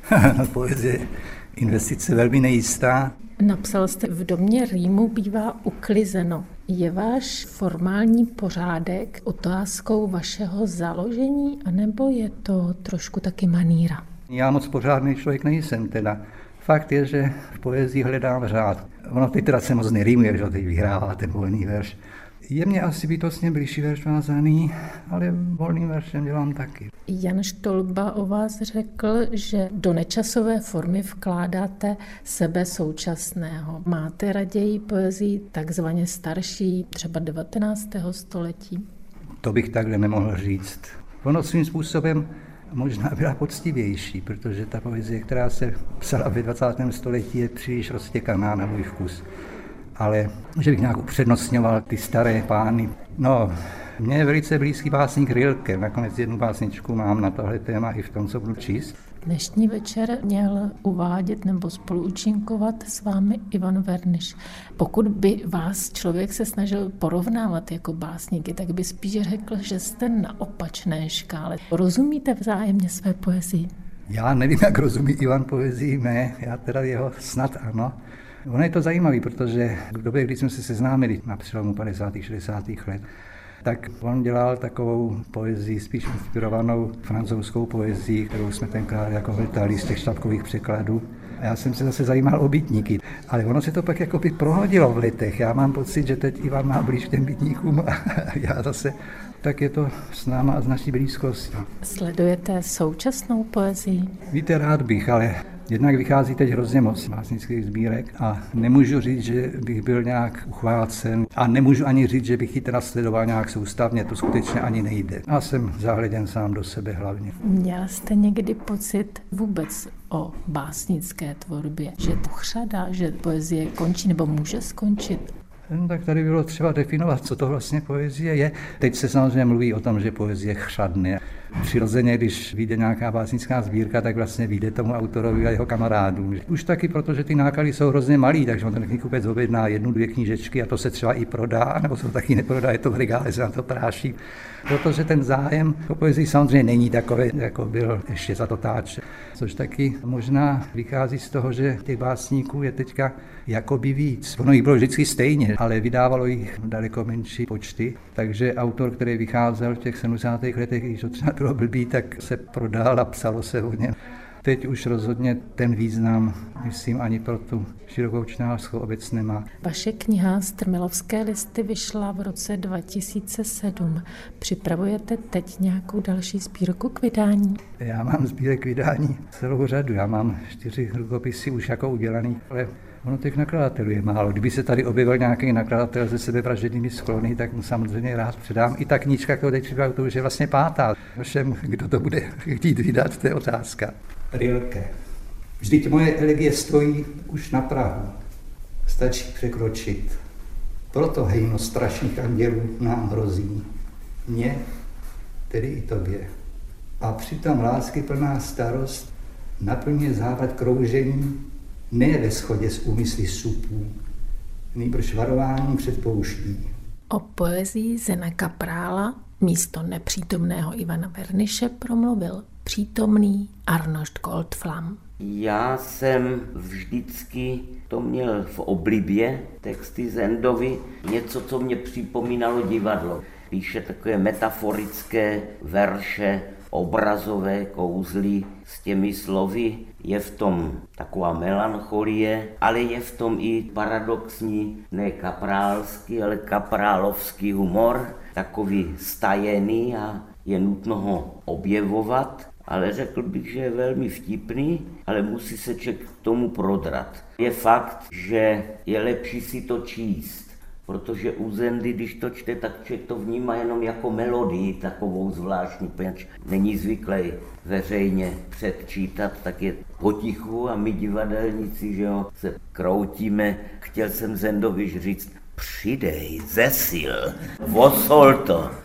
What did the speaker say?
Poezie investice velmi nejistá. Napsal jste, v domě rýmu bývá uklizeno. Je váš formální pořádek otázkou vašeho založení, anebo je to trošku taky maníra? Já moc pořádný člověk nejsem teda. Fakt je, že v poezii hledám řád. Ono teď teda se moc nerýmuje, že teď vyhrává ten volný verš. Je mně asi bytostně blížší verš vázaný, ale volným veršem dělám taky. Jan Štolba o vás řekl, že do nečasové formy vkládáte sebe současného. Máte raději poezii takzvaně starší, třeba 19. století? To bych takhle nemohl říct. Ono svým způsobem možná byla poctivější, protože ta poezie, která se psala ve 20. století, je příliš roztěkaná na můj vkus. Ale že bych nějak upřednostňoval ty staré pány. No, mně je velice blízký básník Rilke. Nakonec jednu básničku mám na tohle téma i v tom, co budu číst. Dnešní večer měl uvádět nebo spoluúčinkovat s vámi Ivan Verniš. Pokud by vás člověk se snažil porovnávat jako básníky, tak by spíš řekl, že jste na opačné škále. Rozumíte vzájemně své poezii? Já nevím, jak rozumí Ivan poezii mé, já teda jeho snad ano. Ono je to zajímavé, protože v době, kdy jsme se seznámili na přelomu 50. 60. let, tak on dělal takovou poezii spíš inspirovanou francouzskou poezii, kterou jsme tenkrát jako hltali z těch štabkových překladů. A já jsem se zase zajímal o bytníky, ale ono se to pak jako by prohodilo v letech. Já mám pocit, že teď Ivan má blíž k těm bytníkům a já zase, tak je to s náma a s naší blízkostí. Sledujete současnou poezii? Víte, rád bych, ale jednak vychází teď hrozně moc básnických sbírek a nemůžu říct, že bych byl nějak uchvácen a nemůžu ani říct, že bych ji teda sledoval nějak soustavně, to skutečně ani nejde. Já jsem zahleděn sám do sebe hlavně. Měl jste někdy pocit vůbec o básnické tvorbě, že to chřadá, že poezie končí nebo může skončit? No, tak tady bylo třeba definovat, co to vlastně poezie je. Teď se samozřejmě mluví o tom, že poezie chřadne. Přirozeně, když vyjde nějaká básnická sbírka, tak vlastně vyjde tomu autorovi a jeho kamarádům. Už taky, protože ty náklady jsou hrozně malý, takže on ten knihkupec objedná 1-2 knížečky a to se třeba i prodá, nebo se to taky neprodá, je to v regále, se na to práší. Protože ten zájem o poezii samozřejmě není takový, jako byl ještě za totáče. Což taky možná vychází z toho, že těch básníků je teďka jakoby víc. Ono jich bylo vždycky stejně, ale vydávalo jich daleko menší počty. Takže autor, který vycházel v těch 70. letech, když to třeba bylo blbý, tak se prodal a psalo se o něm. Teď už rozhodně ten význam, myslím, ani pro tu širokou čtenářskou obec nemá. Vaše kniha Strmilovské listy vyšla v roce 2007. Připravujete teď nějakou další sbírku k vydání? Já mám sbírek k vydání celou řadu. Já mám 4 rukopisy už jako udělaný, ale ono těch nakladatelů je málo. Kdyby se tady objevil nějaký nakladatel se sebevražednými sklony, tak mu samozřejmě rád předám. I ta knížka, kterou teď připravuju, to už je vlastně 5. Všem, kdo to bude chtít vydat, to je otázka. Rilke. Vždyť moje elegie stojí už na prahu. Stačí překročit. Proto hejno strašných andělů nám hrozí. Mně, tedy i tobě. A přitom lásky plná starost naplňuje závad kroužení ne ve shodě s úmysly supů, nýbrž varování před pouští. O poezii Zena Kaprála místo nepřítomného Ivana Verniše promluvil přítomný Arnošt Goldflam. Já jsem vždycky to měl v oblibě, texty Zendovi, něco, co mě připomínalo divadlo. Píše takové metaforické verše, obrazové kouzly s těmi slovy. Je v tom taková melancholie, ale je v tom i paradoxní, ne kaprálský, ale kaprálovský humor, takový stajený a je nutno ho objevovat. Ale řekl bych, že je velmi vtipný, ale musí se člověk k tomu prodrat. Je fakt, že je lepší si to číst, protože u Zendy, když to čte, tak člověk to vnímá jenom jako melodii takovou zvláštní, protože není zvyklý veřejně předčítat, tak je potichu a my divadelníci, že jo, se kroutíme. Chtěl jsem Zendovi říct, přidej ze sil, vosol to.